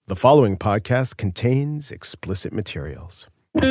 The following podcast contains explicit materials.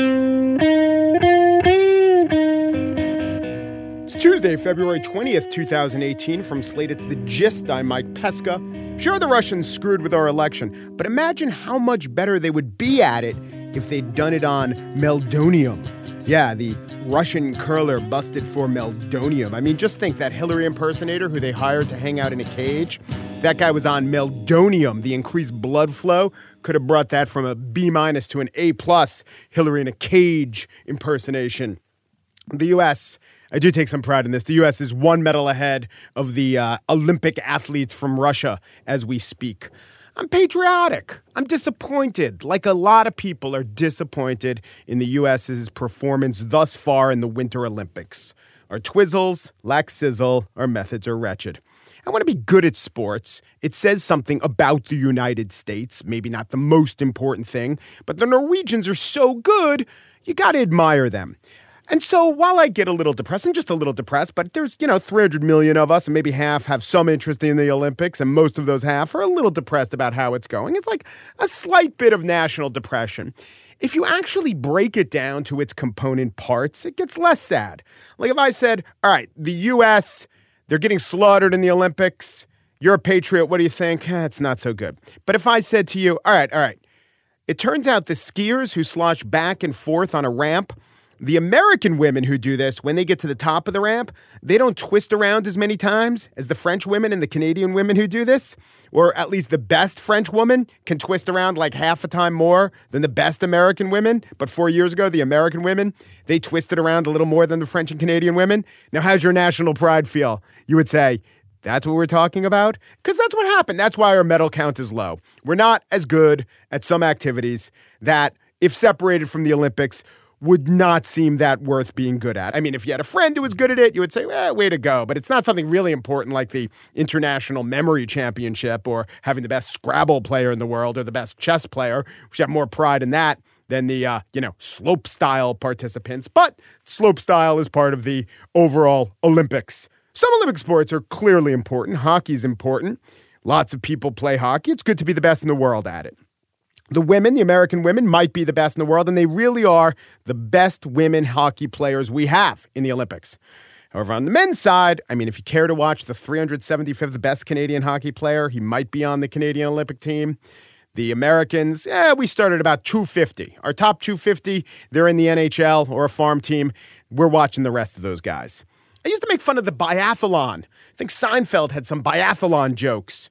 It's Tuesday, February 20th, 2018. From Slate, it's The Gist. I'm Mike Pesca. Sure, the Russians screwed with our election, but imagine how much better they would be at it if they'd done it on meldonium. Yeah, the Russian curler busted for meldonium. I mean, just think that Hillary impersonator who they hired to hang out in a cage. If that guy was on meldonium, the increased blood flow could have brought that from a B- to an A+, Hillary in a cage impersonation. The U.S., I do take some pride in this. The U.S. is one medal ahead of the Olympic athletes from Russia as we speak. I'm patriotic. I'm disappointed, like a lot of people are disappointed in the U.S.'s performance thus far in the Winter Olympics. Our twizzles lack sizzle. Our methods are wretched. I want to be good at sports. It says something about the United States, maybe not the most important thing, but the Norwegians are so good, you got to admire them. And so while I get a little depressed, I'm just a little depressed, but there's, 300 million of us and maybe half have some interest in the Olympics, and most of those half are a little depressed about how it's going. It's like a slight bit of national depression. If you actually break it down to its component parts, it gets less sad. Like if I said, all right, the U.S., they're getting slaughtered in the Olympics. You're a patriot. What do you think? It's not so good. But if I said to you, all right, it turns out the skiers who slosh back and forth on a ramp, the American women who do this, when they get to the top of the ramp, they don't twist around as many times as the French women and the Canadian women who do this. Or at least the best French woman can twist around like half a time more than the best American women. But 4 years ago, the American women, they twisted around a little more than the French and Canadian women. Now, how's your national pride feel? You would say, that's what we're talking about? Because that's what happened. That's why our medal count is low. We're not as good at some activities that, if separated from the Olympics, would not seem that worth being good at. I mean, if you had a friend who was good at it, you would say, way to go. But it's not something really important like the International Memory Championship or having the best Scrabble player in the world or the best chess player. We should have more pride in that than the, slope style participants. But slope style is part of the overall Olympics. Some Olympic sports are clearly important. Hockey's important. Lots of people play hockey. It's good to be the best in the world at it. The women, the American women, might be the best in the world, and they really are the best women hockey players we have in the Olympics. However, on the men's side, if you care to watch the 375th best Canadian hockey player, he might be on the Canadian Olympic team. The Americans, we started about 250. Our top 250, they're in the NHL or a farm team. We're watching the rest of those guys. I used to make fun of the biathlon. I think Seinfeld had some biathlon jokes.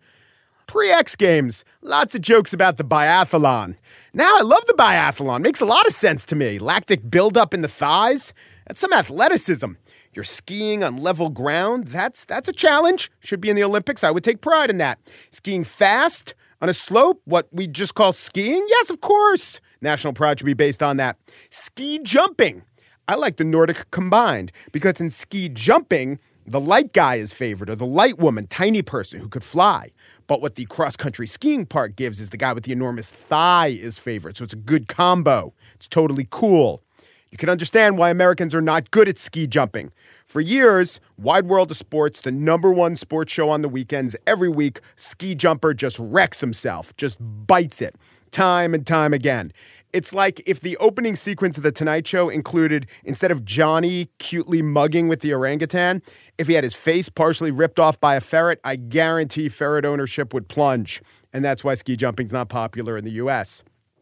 Pre-X Games, lots of jokes about the biathlon. Now I love the biathlon. Makes a lot of sense to me. Lactic buildup in the thighs. That's some athleticism. You're skiing on level ground. That's a challenge. Should be in the Olympics. I would take pride in that. Skiing fast on a slope, what we just call skiing? Yes, of course. National pride should be based on that. Ski jumping. I like the Nordic combined because in ski jumping, the light guy is favored, or the light woman, tiny person who could fly. But what the cross-country skiing part gives is the guy with the enormous thigh is favored. So it's a good combo. It's totally cool. You can understand why Americans are not good at ski jumping. For years, Wide World of Sports, the number one sports show on the weekends, every week, ski jumper just wrecks himself, just bites it, time and time again. It's like if the opening sequence of The Tonight Show included, instead of Johnny cutely mugging with the orangutan, if he had his face partially ripped off by a ferret, I guarantee ferret ownership would plunge. And that's why ski jumping's not popular in the U.S.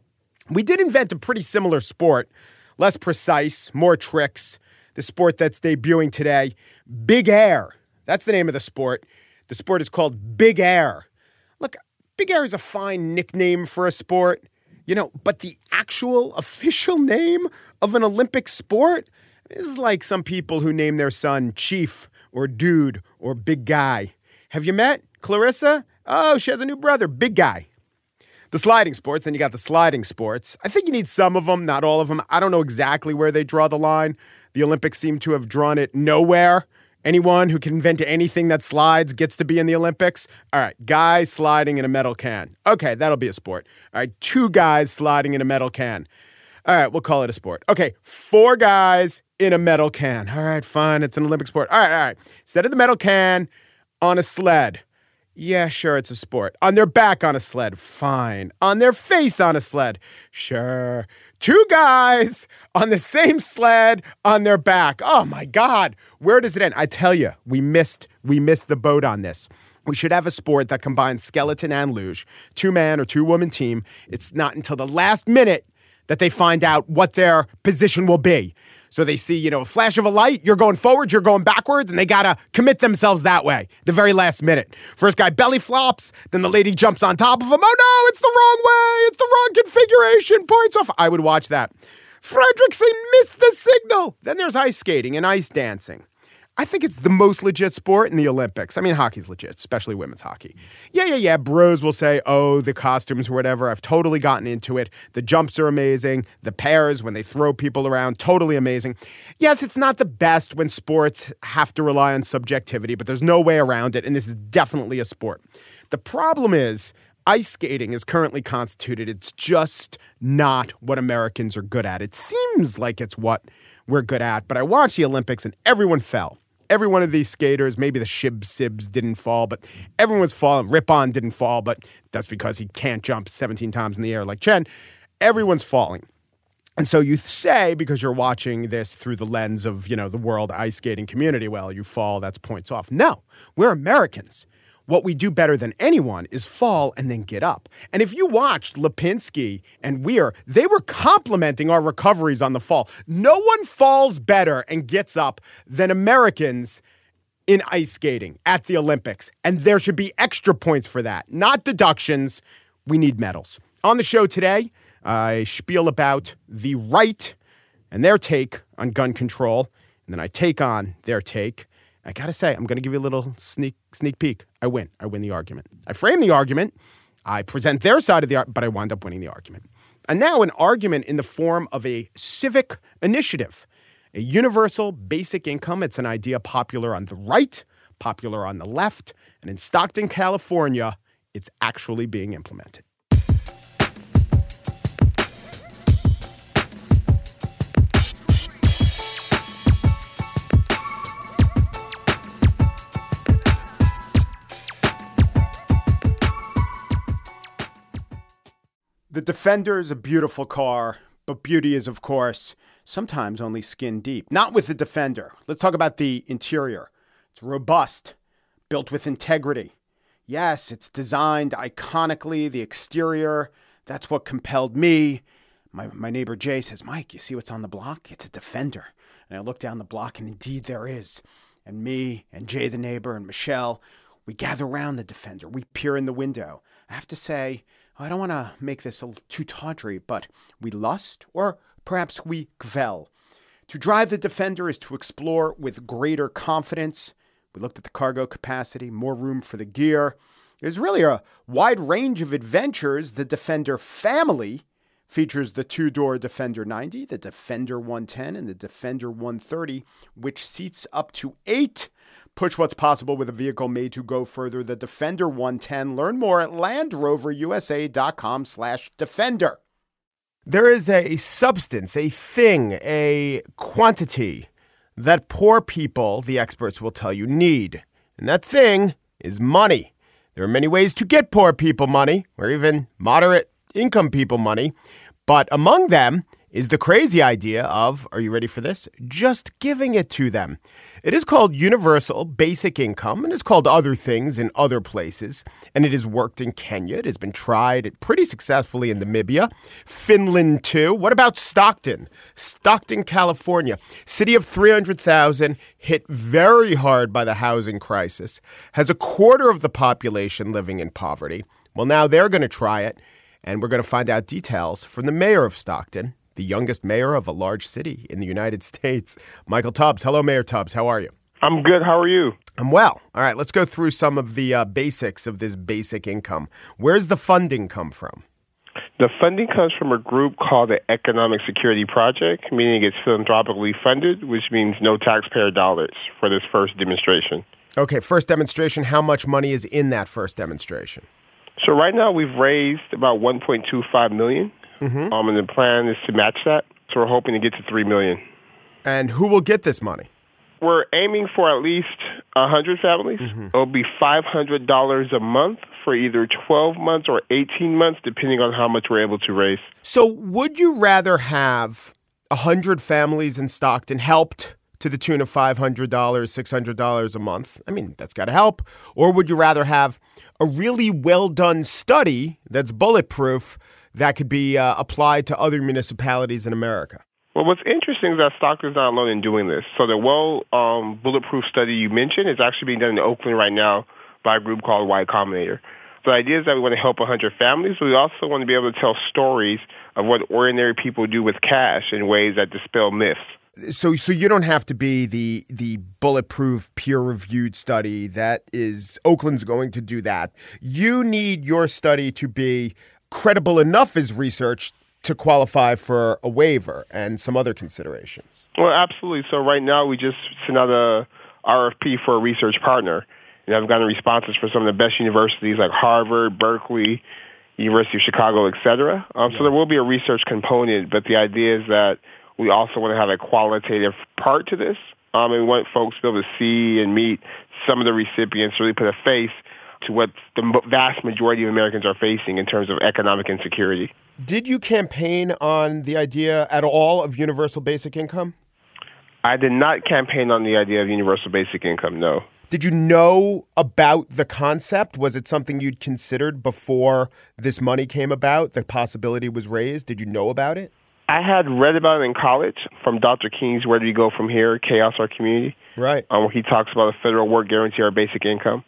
We did invent a pretty similar sport, less precise, more tricks. The sport that's debuting today, Big Air. That's the name of the sport. The sport is called Big Air. Look, Big Air is a fine nickname for a sport. But the actual official name of an Olympic sport is like some people who name their son Chief or Dude or Big Guy. Have you met Clarissa? Oh, she has a new brother, Big Guy. The sliding sports, then you got the sliding sports. I think you need some of them, not all of them. I don't know exactly where they draw the line. The Olympics seem to have drawn it nowhere. Anyone who can invent anything that slides gets to be in the Olympics. All right, guys sliding in a metal can. Okay, that'll be a sport. All right, 2 guys sliding in a metal can. All right, we'll call it a sport. Okay, 4 guys in a metal can. All right, fine, it's an Olympic sport. All right. Instead of the metal can, on a sled. Yeah, sure, it's a sport. On their back on a sled, fine. On their face on a sled, sure. Two guys on the same sled on their back. Oh my God, where does it end? I tell you, we missed the boat on this. We should have a sport that combines skeleton and luge, two-man or two-woman team. It's not until the last minute that they find out what their position will be. So they see, a flash of a light, you're going forward, you're going backwards, and they got to commit themselves that way, the very last minute. First guy belly flops, then the lady jumps on top of him. Oh no, it's the wrong way, it's the wrong configuration, points off. I would watch that. Fredrickson missed the signal. Then there's ice skating and ice dancing. I think it's the most legit sport in the Olympics. I mean, hockey's legit, especially women's hockey. Yeah. Bros will say, oh, the costumes or whatever. I've totally gotten into it. The jumps are amazing. The pairs, when they throw people around, totally amazing. Yes, it's not the best when sports have to rely on subjectivity, but there's no way around it, and this is definitely a sport. The problem is, ice skating is currently constituted. It's just not what Americans are good at. It seems like it's what we're good at, but I watched the Olympics and everyone fell. Every one of these skaters, maybe the Sibs didn't fall, but everyone was falling. Ripon didn't fall, but that's because he can't jump 17 times in the air like Chen. Everyone's falling. And so you say, because you're watching this through the lens of, the world ice skating community, well, you fall, that's points off. No, we're Americans. What we do better than anyone is fall and then get up. And if you watched Lipinski and Weir, they were complimenting our recoveries on the fall. No one falls better and gets up than Americans in ice skating at the Olympics. And there should be extra points for that, not deductions. We need medals. On the show today, I spiel about the right and their take on gun control. And then I take on their take. I got to say, I'm going to give you a little sneak peek. I win the argument. I frame the argument. I present their side of the argument, but I wind up winning the argument. And now an argument in the form of a civic initiative, a universal basic income. It's an idea popular on the right, popular on the left. And in Stockton, California, it's actually being implemented. The Defender is a beautiful car, but beauty is, of course, sometimes only skin deep. Not with the Defender. Let's talk about the interior. It's robust, built with integrity. Yes, it's designed iconically. The exterior, that's what compelled me. My neighbor Jay says, Mike, you see what's on the block? It's a Defender. And I look down the block, and indeed there is. And me and Jay the neighbor and Michelle, we gather around the Defender. We peer in the window. I have to say, I don't want to make this too tawdry, but we lust, or perhaps we kvel. To drive the Defender is to explore with greater confidence. We looked at the cargo capacity, more room for the gear. There's really a wide range of adventures. The Defender family features the two-door Defender 90, the Defender 110, and the Defender 130, which seats up to 8. Push what's possible with a vehicle made to go further. The Defender 110. Learn more at LandRoverUSA.com/Defender. There is a substance, a thing, a quantity that poor people, the experts will tell you, need. And that thing is money. There are many ways to get poor people money, or even moderate income people money. But among them is the crazy idea of, are you ready for this? Just giving it to them. It is called universal basic income, and it's called other things in other places. And it has worked in Kenya. It has been tried pretty successfully in Namibia. Finland, too. What about Stockton? Stockton, California. City of 300,000, hit very hard by the housing crisis. Has a quarter of the population living in poverty. Well, now they're going to try it. And we're going to find out details from the mayor of Stockton, the youngest mayor of a large city in the United States, Michael Tubbs. Hello, Mayor Tubbs. How are you? I'm good. How are you? I'm well. All right, let's go through some of the basics of this basic income. Where's the funding come from? The funding comes from a group called the Economic Security Project, meaning it's philanthropically funded, which means no taxpayer dollars for this first demonstration. Okay, first demonstration. How much money is in that first demonstration? So right now we've raised about $1.25 million, and the plan is to match that. So we're hoping to get to $3 million. And who will get this money? We're aiming for at least 100 families. It'll be $500 a month for either 12 months or 18 months, depending on how much we're able to raise. So would you rather have 100 families in Stockton helped to the tune of $500, $600 a month? I mean, that's got to help. Or would you rather have a really well-done study that's bulletproof that could be applied to other municipalities in America? Well, what's interesting is that Stockton's not alone in doing this. So the bulletproof study you mentioned is actually being done in Oakland right now by a group called Y Combinator. The idea is that we want to help 100 families, but we also want to be able to tell stories of what ordinary people do with cash in ways that dispel myths. So you don't have to be the bulletproof, peer-reviewed study that is Oakland's going to do that. You need your study to be credible enough as research to qualify for a waiver and some other considerations. Well, absolutely. So right now we just sent out a RFP for a research partner, and I've gotten responses for some of the best universities like Harvard, Berkeley, University of Chicago, et cetera. So there will be a research component, but the idea is that we also want to have a qualitative part to this, and we want folks to be able to see and meet some of the recipients, really put a face to what the vast majority of Americans are facing in terms of economic insecurity. Did you campaign on the idea at all of universal basic income? I did not campaign on the idea of universal basic income, no. Did you know about the concept? Was it something you'd considered before this money came about? The possibility was raised. Did you know about it? I had read about it in college from Dr. King's Where Do We Go From Here? Chaos Our Community. Right. Where he talks about a federal work guarantee or basic income.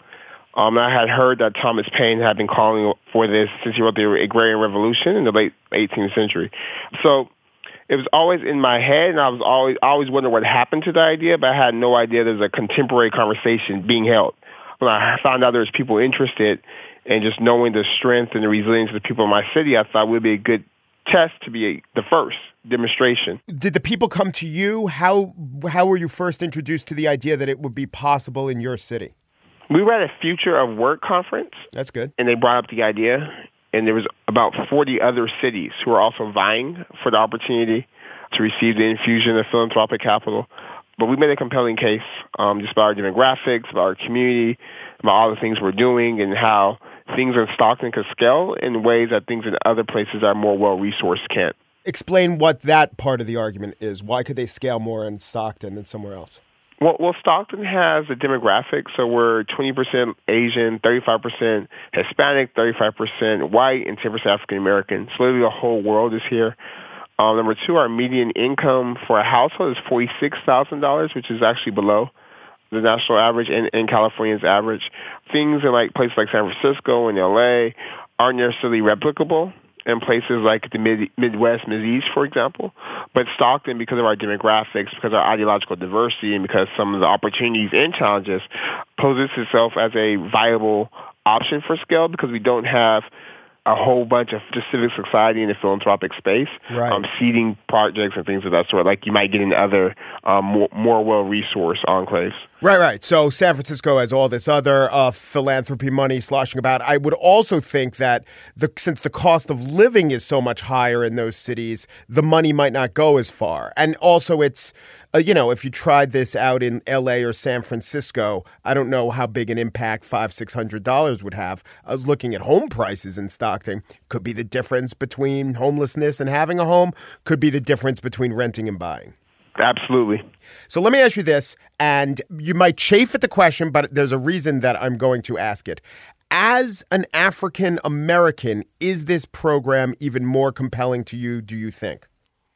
I had heard that Thomas Paine had been calling for this since he wrote the Agrarian Revolution in the late 18th century. So it was always in my head, and I always wondered what happened to the idea, but I had no idea there was a contemporary conversation being held. When I found out there was people interested, and just knowing the strength and the resilience of the people in my city, I thought it would be a good test to be the first demonstration. Did the people come to you? How were you first introduced to the idea that it would be possible in your city? We were at a Future of Work conference. That's good. And they brought up the idea, and there was about 40 other cities who were also vying for the opportunity to receive the infusion of philanthropic capital. But we made a compelling case just about our demographics, about our community, about all the things we're doing, and how things in Stockton could scale in ways that things in other places that are more well-resourced can't. Explain what that part of the argument is. Why could they scale more in Stockton than somewhere else? Well, Stockton has a demographic, so we're 20% Asian, 35% Hispanic, 35% white, and 10% African American. So literally the whole world is here. Number two, our median income for a household is $46,000, which is actually below the national average and California's average. Things in places like San Francisco and LA aren't necessarily replicable in places like the Midwest, Mideast, for example. But Stockton, because of our demographics, because of our ideological diversity, and because some of the opportunities and challenges, poses itself as a viable option for scale because we don't have a whole bunch of just civic society in the philanthropic space, right. Seeding projects and things of that sort, like you might get in other more well-resourced enclaves. Right. So San Francisco has all this other philanthropy money sloshing about. I would also think that since the cost of living is so much higher in those cities, the money might not go as far. And also it's, if you tried this out in L.A. or San Francisco, I don't know how big an impact $500-600 would have. I was looking at home prices in Stockton. Could be the difference between homelessness and having a home. Could be the difference between renting and buying. Absolutely. So let me ask you this, and you might chafe at the question, but there's a reason that I'm going to ask it. As an African American, is this program even more compelling to you, do you think?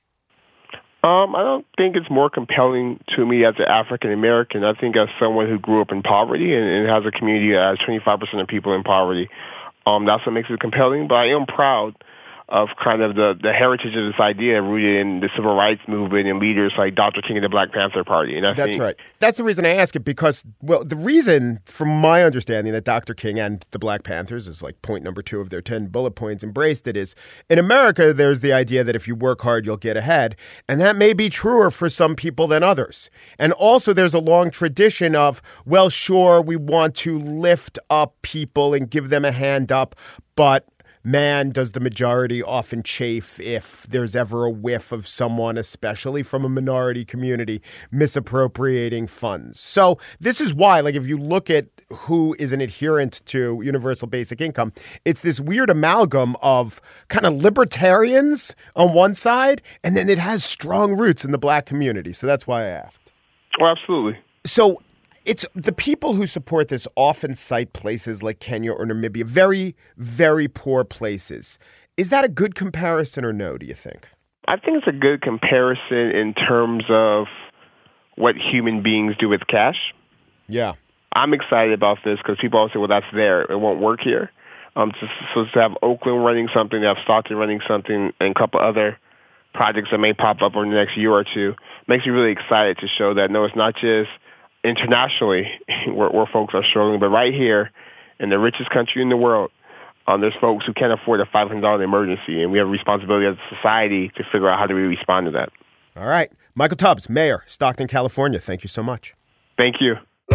I don't think it's more compelling to me as an African American. I think as someone who grew up in poverty and has a community that has 25% of people in poverty, that's what makes it compelling. But I am proud of kind of the heritage of this idea rooted in the civil rights movement and leaders like Dr. King and the Black Panther Party. And That's right. That's the reason I ask it because, the reason, from my understanding, that Dr. King and the Black Panthers is like point number 2 of their 10 bullet points embraced it is, in America, there's the idea that if you work hard, you'll get ahead. And that may be truer for some people than others. And also there's a long tradition of, sure, we want to lift up people and give them a hand up, but man, does the majority often chafe if there's ever a whiff of someone, especially from a minority community, misappropriating funds. So this is why, like, if you look at who is an adherent to universal basic income, it's this weird amalgam of kind of libertarians on one side, and then it has strong roots in the black community. So that's why I asked. Oh, absolutely. So it's the people who support this often cite places like Kenya or Namibia, very, very poor places. Is that a good comparison or no, do you think? I think it's a good comparison in terms of what human beings do with cash. Yeah. I'm excited about this because people always say, well, that's there. It won't work here. So to have Oakland running something, to have Stockton running something, and a couple other projects that may pop up over the next year or two makes me really excited to show that, no, it's not just internationally where folks are struggling, but right here in the richest country in the world, there's folks who can't afford a $500 emergency, and we have a responsibility as a society to figure out how do we respond to that. All right. Michael Tubbs, Mayor, Stockton, California. Thank you so much. Thank you.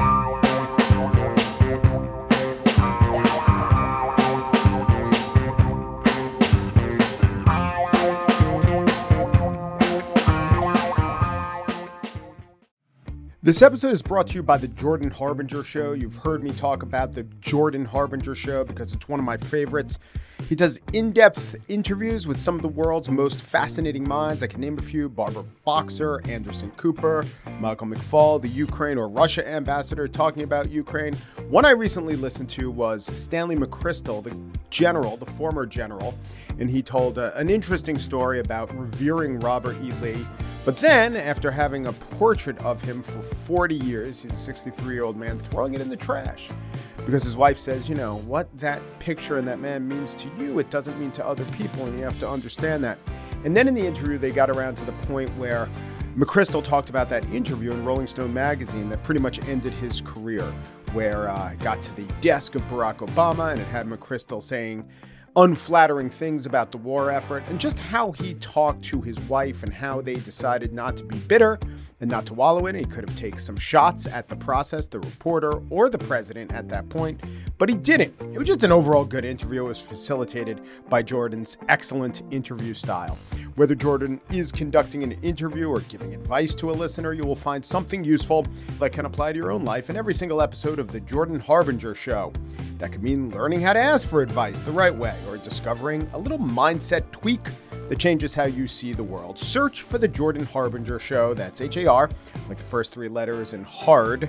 This episode is brought to you by The Jordan Harbinger Show. You've heard me talk about The Jordan Harbinger Show because it's one of my favorites. He does in-depth interviews with some of the world's most fascinating minds. I can name a few: Barbara Boxer, Anderson Cooper, Michael McFaul, the Ukraine or Russia ambassador talking about Ukraine. One I recently listened to was Stanley McChrystal, the general, the former general, and he told an interesting story about revering Robert E. Lee. But then, after having a portrait of him for 40 years, he's a 63-year-old man, throwing it in the trash. Because his wife says, you know, what that picture and that man means to you, it doesn't mean to other people, and you have to understand that. And then in the interview, they got around to the point where McChrystal talked about that interview in Rolling Stone magazine that pretty much ended his career, where it got to the desk of Barack Obama, and it had McChrystal saying unflattering things about the war effort, and just how he talked to his wife and how they decided not to be bitter and not to wallow in it. He could have taken some shots at the process, the reporter, or the president at that point, but he didn't. It was just an overall good interview. It was facilitated by Jordan's excellent interview style. Whether Jordan is conducting an interview or giving advice to a listener, you will find something useful that can apply to your own life in every single episode of The Jordan Harbinger Show. That could mean learning how to ask for advice the right way, or discovering a little mindset tweak that changes how you see the world. Search for The Jordan Harbinger Show. That's H-A-R, like the first three letters, and hard,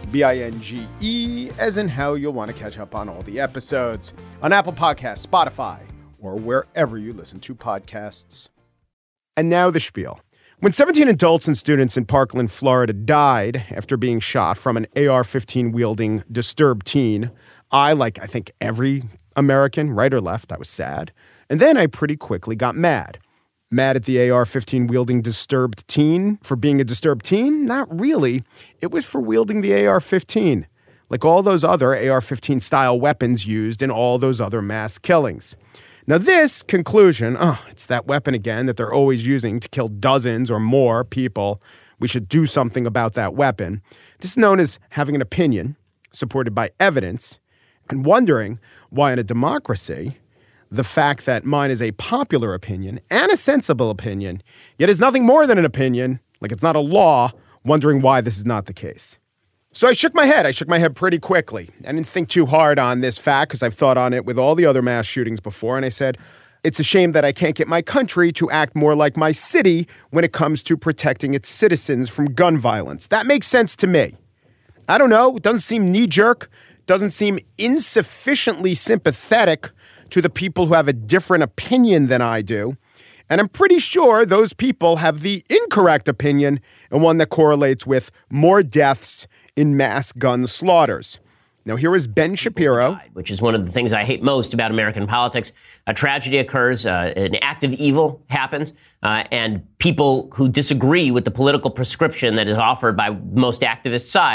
B-I-N-G-E, as in how you'll want to catch up on all the episodes on Apple Podcasts, Spotify, or wherever you listen to podcasts. And now the spiel. When 17 adults and students in Parkland, Florida died after being shot from an AR-15 wielding disturbed teen, I think every American, right or left, I was sad. And then I pretty quickly got mad. Mad at the AR-15 wielding disturbed teen for being a disturbed teen? Not really. It was for wielding the AR-15, like all those other AR-15 style weapons used in all those other mass killings. Now this conclusion, it's that weapon again that they're always using to kill dozens or more people. We should do something about that weapon. This is known as having an opinion supported by evidence, and wondering why in a democracy, the fact that mine is a popular opinion and a sensible opinion, yet is nothing more than an opinion, like it's not a law, wondering why this is not the case. So I shook my head. I shook my head pretty quickly. I didn't think too hard on this fact because I've thought on it with all the other mass shootings before. And I said, it's a shame that I can't get my country to act more like my city when it comes to protecting its citizens from gun violence. That makes sense to me. I don't know. It doesn't seem knee-jerk. Doesn't seem insufficiently sympathetic to the people who have a different opinion than I do. And I'm pretty sure those people have the incorrect opinion and one that correlates with more deaths in mass gun slaughters. Now, here is Ben Shapiro. Which is one of the things I hate most about American politics. A tragedy occurs, an act of evil happens, and people who disagree with the political prescription that is offered by most activist side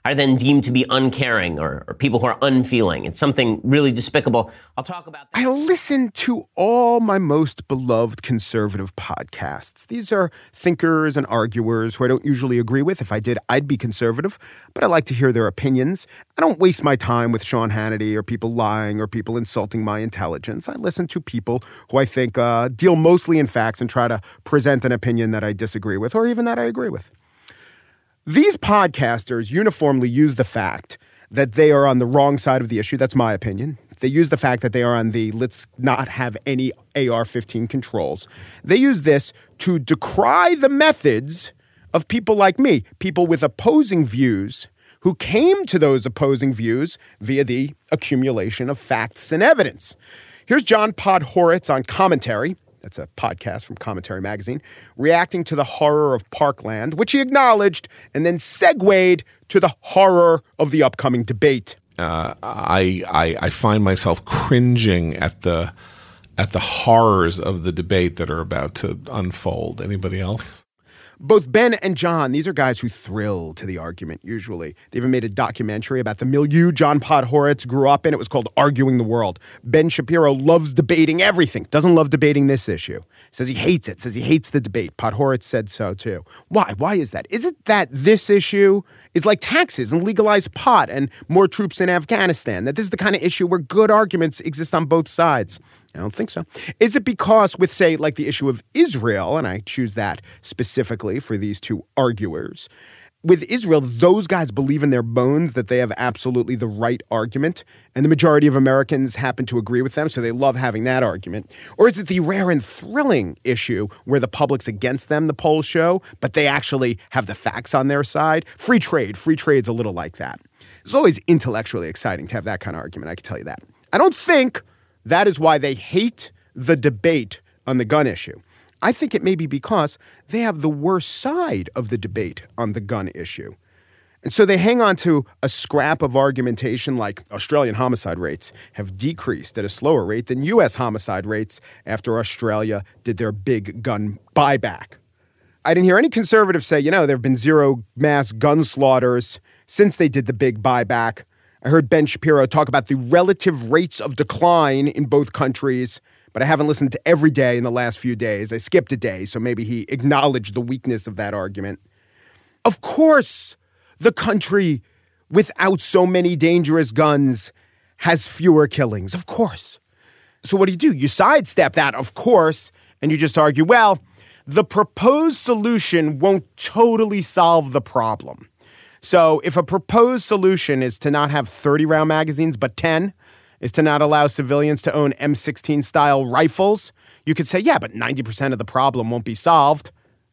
are then deemed to be uncaring or people who are unfeeling. It's something really despicable. I'll talk about that. I listen to all my most beloved conservative podcasts. These are thinkers and arguers who I don't usually agree with. If I did, I'd be conservative, but I like to hear their opinions. I don't waste my time with Sean Hannity or people lying or people insulting my intelligence. I listen to people who I think deal mostly in facts and try to present an opinion that I disagree with or even that I agree with. These podcasters uniformly use the fact that they are on the wrong side of the issue. That's my opinion. They use the fact that they are on the let's not have any AR-15 controls. They use this to decry the methods of people like me, people with opposing views who came to those opposing views via the accumulation of facts and evidence. Here's John Podhoretz on Commentary. That's a podcast from Commentary Magazine, reacting to the horror of Parkland, which he acknowledged, and then segued to the horror of the upcoming debate. I find myself cringing at the horrors of the debate that are about to unfold. Anybody else? Both Ben and John, these are guys who thrill to the argument, usually. They even made a documentary about the milieu John Podhoretz grew up in. It was called Arguing the World. Ben Shapiro loves debating everything, doesn't love debating this issue. Says he hates it, says he hates the debate. Podhoretz said so, too. Why? Why is that? Is it that this issue is like taxes and legalized pot and more troops in Afghanistan? That this is the kind of issue where good arguments exist on both sides? I don't think so. Is it because with, say, like the issue of Israel, and I choose that specifically for these two arguers, with Israel, those guys believe in their bones that they have absolutely the right argument, and the majority of Americans happen to agree with them, so they love having that argument? Or is it the rare and thrilling issue where the public's against them, the polls show, but they actually have the facts on their side? Free trade's a little like that. It's always intellectually exciting to have that kind of argument, I can tell you that. I don't think that is why they hate the debate on the gun issue. I think it may be because they have the worst side of the debate on the gun issue. And so they hang on to a scrap of argumentation like Australian homicide rates have decreased at a slower rate than U.S. homicide rates after Australia did their big gun buyback. I didn't hear any conservatives say, there have been zero mass gun slaughters since they did the big buyback. I heard Ben Shapiro talk about the relative rates of decline in both countries, but I haven't listened to every day in the last few days. I skipped a day, so maybe he acknowledged the weakness of that argument. Of course, the country without so many dangerous guns has fewer killings, of course. So what do? You sidestep that, of course, and you just argue, well, the proposed solution won't totally solve the problem. So if a proposed solution is to not have 30-round magazines, but 10, is to not allow civilians to own M16-style rifles, you could say, yeah, but 90% of the problem won't be solved.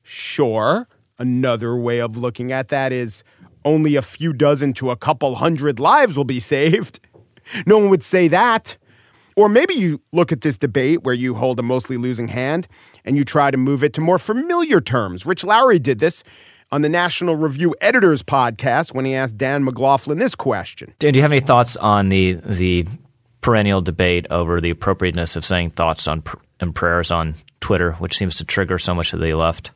Sure. Another way of looking at that is only a few dozen to a couple hundred lives will be saved. No one would say that. Or maybe you look at this debate where you hold a mostly losing hand and you try to move it to more familiar terms. Rich Lowry did this on the National Review Editors podcast when he asked Dan McLaughlin this question. Dan, do you have any thoughts on the perennial debate over the appropriateness of saying thoughts and prayers on Twitter, which seems to trigger so much of the left?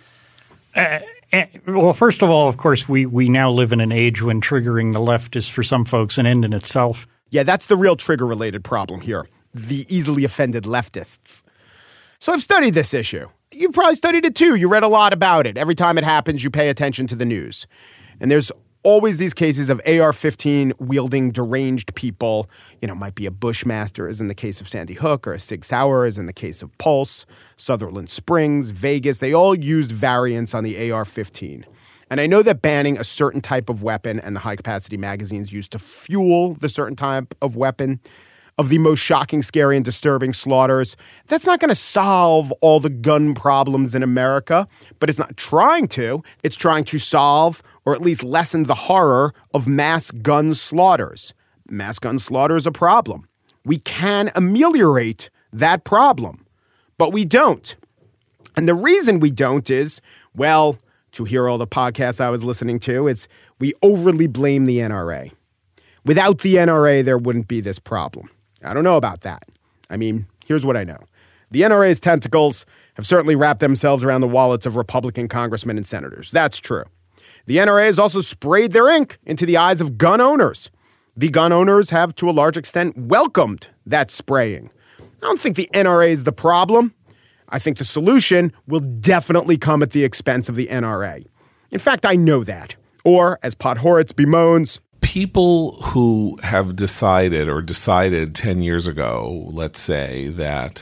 Well, first of all, of course, we now live in an age when triggering the left is for some folks an end in itself. Yeah, that's the real trigger-related problem here, the easily offended leftists. So I've studied this issue. You've probably studied it too. You read a lot about it. Every time it happens, you pay attention to the news. And there's always these cases of AR-15 wielding deranged people. Might be a Bushmaster, as in the case of Sandy Hook, or a Sig Sauer, as in the case of Pulse, Sutherland Springs, Vegas. They all used variants on the AR-15. And I know that banning a certain type of weapon and the high-capacity magazines used to fuel the certain type of weapon of the most shocking, scary, and disturbing slaughters, that's not going to solve all the gun problems in America, but it's not trying to. It's trying to solve or at least lessen the horror of mass gun slaughters. Mass gun slaughter is a problem. We can ameliorate that problem, but we don't. And the reason we don't is, well, to hear all the podcasts I was listening to, is we overly blame the NRA. Without the NRA, there wouldn't be this problem. I don't know about that. I mean, here's what I know. The NRA's tentacles have certainly wrapped themselves around the wallets of Republican congressmen and senators. That's true. The NRA has also sprayed their ink into the eyes of gun owners. The gun owners have, to a large extent, welcomed that spraying. I don't think the NRA is the problem. I think the solution will definitely come at the expense of the NRA. In fact, I know that. Or, as Podhoretz bemoans, people who have decided 10 years ago, let's say, that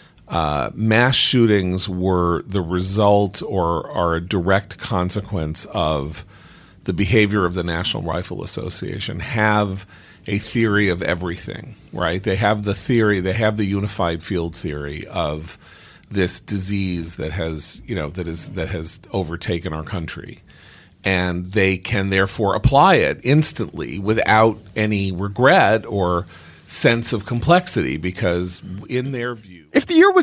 mass shootings were the result or are a direct consequence of the behavior of the National Rifle Association have a theory of everything, right? They have the theory, they have the unified field theory of this disease that has overtaken our country. And they can therefore apply it instantly without any regret or sense of complexity, because in their view... If the year was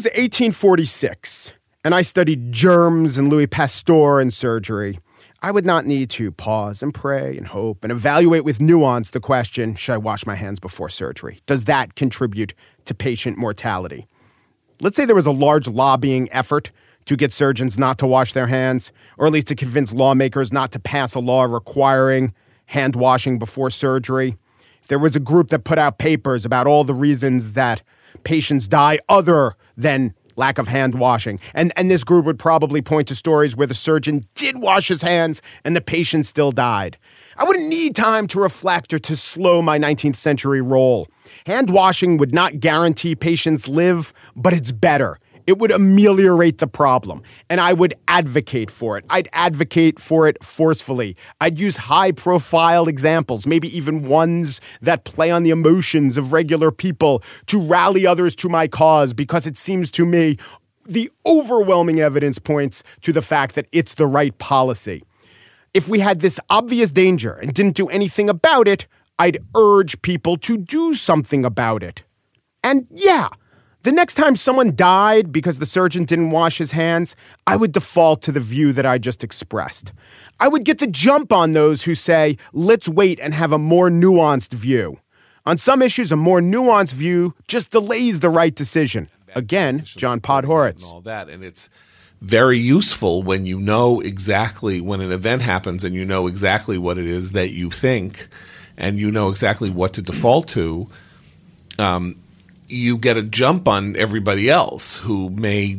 1846 and I studied germs and Louis Pasteur and surgery, I would not need to pause and pray and hope and evaluate with nuance the question, should I wash my hands before surgery? Does that contribute to patient mortality? Let's say there was a large lobbying effort to get surgeons not to wash their hands, or at least to convince lawmakers not to pass a law requiring hand washing before surgery. If there was a group that put out papers about all the reasons that patients die other than lack of hand washing, and this group would probably point to stories where the surgeon did wash his hands and the patient still died. I wouldn't need time to reflect or to slow my 19th century roll. Hand washing would not guarantee patients live, but it's better. It would ameliorate the problem, and I would advocate for it. I'd advocate for it forcefully. I'd use high-profile examples, maybe even ones that play on the emotions of regular people to rally others to my cause, because it seems to me the overwhelming evidence points to the fact that it's the right policy. If we had this obvious danger and didn't do anything about it, I'd urge people to do something about it. And yeah, the next time someone died because the surgeon didn't wash his hands, I would default to the view that I just expressed. I would get the jump on those who say, let's wait and have a more nuanced view. On some issues, a more nuanced view just delays the right decision. Again, John Podhoretz. And all that, and it's very useful when you know exactly when an event happens and you know exactly what it is that you think and you know exactly what to default to. You get a jump on everybody else who may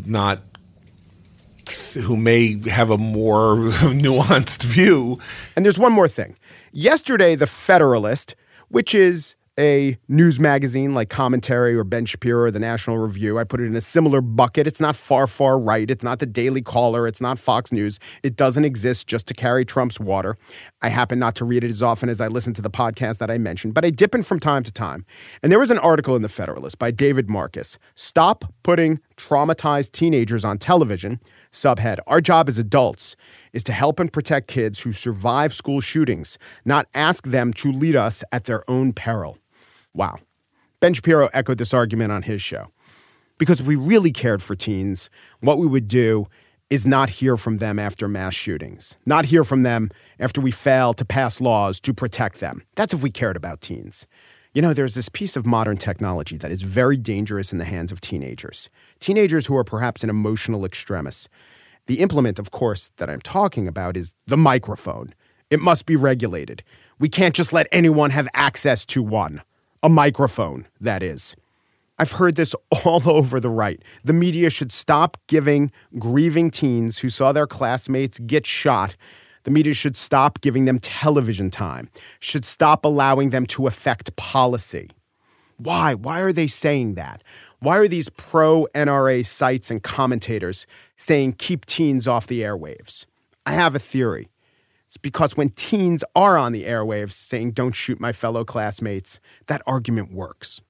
have a more nuanced view. And there's one more thing. Yesterday, The Federalist, which is a news magazine like Commentary or Ben Shapiro or The National Review, I put it in a similar bucket. It's not far right. It's not the Daily Caller. It's not Fox News. It doesn't exist just to carry Trump's water. I happen not to read it as often as I listen to the podcast that I mentioned, but I dip in from time to time. And there was an article in The Federalist by David Marcus. Stop putting traumatized teenagers on television. Subhead, our job as adults is to help and protect kids who survive school shootings, not ask them to lead us at their own peril. Wow. Ben Shapiro echoed this argument on his show. Because if we really cared for teens, what we would do is not hear from them after mass shootings, not hear from them after we fail to pass laws to protect them. That's if we cared about teens. You know, there's this piece of modern technology that is very dangerous in the hands of teenagers who are perhaps an emotional extremist. The implement, of course, that I'm talking about is the microphone. It must be regulated. We can't just let anyone have access to one. A microphone, that is. I've heard this all over the right. The media should stop giving grieving teens who saw their classmates get shot. The media should stop giving them television time, should stop allowing them to affect policy. Why? Why are they saying that? Why are these pro-NRA sites and commentators saying keep teens off the airwaves? I have a theory. It's because when teens are on the airwaves saying, don't shoot my fellow classmates, that argument works.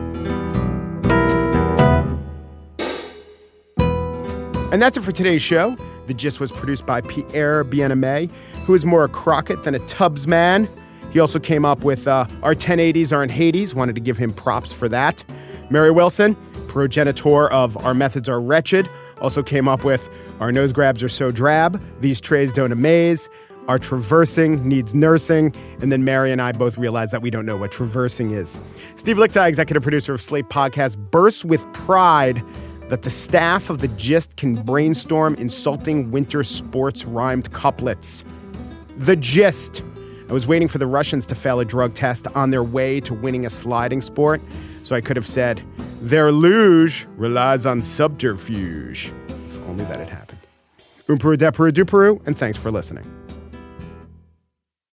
And that's it for today's show. The Gist was produced by Pierre Bien-Aimé, who is more a Crockett than a Tubbs man. He also came up with our 1080s are in Hades. Wanted to give him props for that. Mary Wilson, progenitor of Our Methods Are Wretched, also came up with Our Nose Grabs Are So Drab, These Trays Don't Amaze, Our Traversing Needs Nursing, and then Mary and I both realized that we don't know what traversing is. Steve Lickteig, executive producer of Slate Podcast, bursts with pride that the staff of The Gist can brainstorm insulting winter sports rhymed couplets. The Gist. I was waiting for the Russians to fail a drug test on their way to winning a sliding sport, so I could have said, their luge relies on subterfuge. If only that had happened. Umperu, deperu, duperu, and thanks for listening.